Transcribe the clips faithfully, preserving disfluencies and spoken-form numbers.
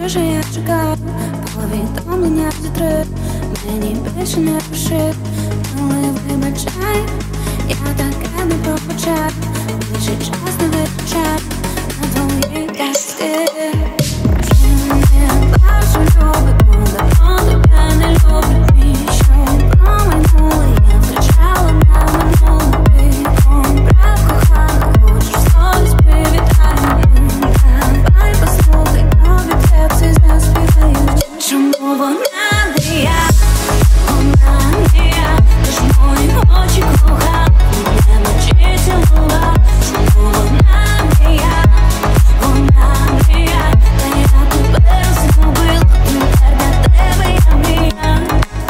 Боже, я чекаю повідомлення вітри, мені більше не пиши, коли вибачай, я таке не пробачаю, більше час не витрачаю на твої казки. Вже не бачу люби, коли про тебе не люблю, і що промайнули, я втрачала на минулу бігом, брат кохала, хочеш совість привітаю, давай послухай, тобі тексти заспіваю. Чому вона не я, вона не я, ти ж мої очі кохала, не ночі цілувала. Чому вона не я, вона не я, та я тебе згубила, тепер для тебе я не я.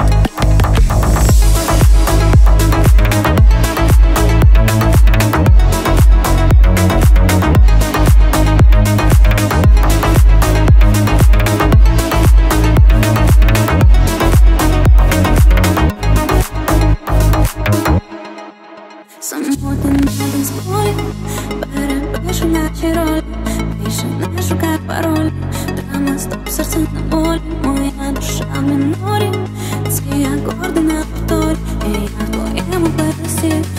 Самотним на танцполі перепишу наші ролі, більше не шукай паролі, драма, стоп, серце на волі, моя душа в мінорі, ці акорди на повторі, і я в твоєму плейлисті.